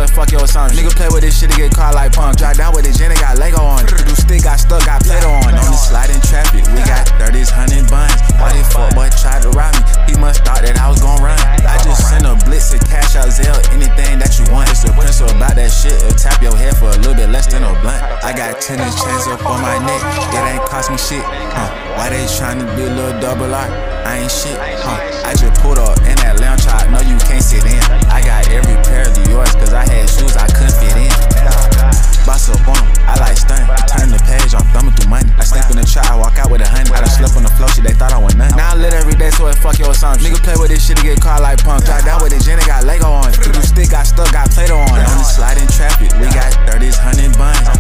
it fuck your son. Nigga play with this shit to get caught like punk. Drive down with it, Jenny got Lego on. Do stick, got stuck, got Play-Doh on. On the sliding traffic, we got 30s, 100 buns. Why they fuck boy tried to rob me? He must thought that I was gon' run. I just send a blitz, a cash out Zelle, anything that you want. It's the principle about that shit. It'll tap your head for a little bit less than a blunt. I got tennis chains up on my neck, it ain't cost me shit. Why they tryna be a little double R? I ain't shit. I just pulled up in that lounge, I know you can't sit in. I got every pair of yours, cause I had shoes I couldn't fit in. Boss up on 'em, I like stun. Turn the page, I'm thumbing through money. I step in the trap, I walk out with 100. I done slept on the floor, shit, they thought I was nothing. Now I lit every day, so it fuck your assumption. Nigga play with this shit to get caught like punk. Drive down with it, Jenny got Lego on. Do stick, got stuck, got Play-Doh on. On the sliding traffic, we got 30s, 100 buns.